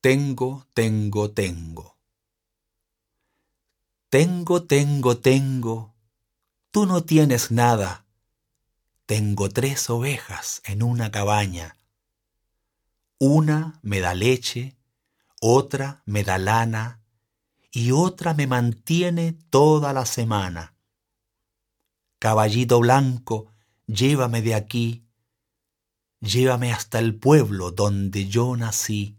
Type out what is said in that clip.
tengo, tengo, tengo. Tengo, tengo, tengo, tú no tienes nada. Tengo 3 ovejas en una cabaña. Una me da leche, otra me da lana y otra me mantiene toda la semana. Caballito blanco, llévame de aquí, llévame hasta el pueblo donde yo nací.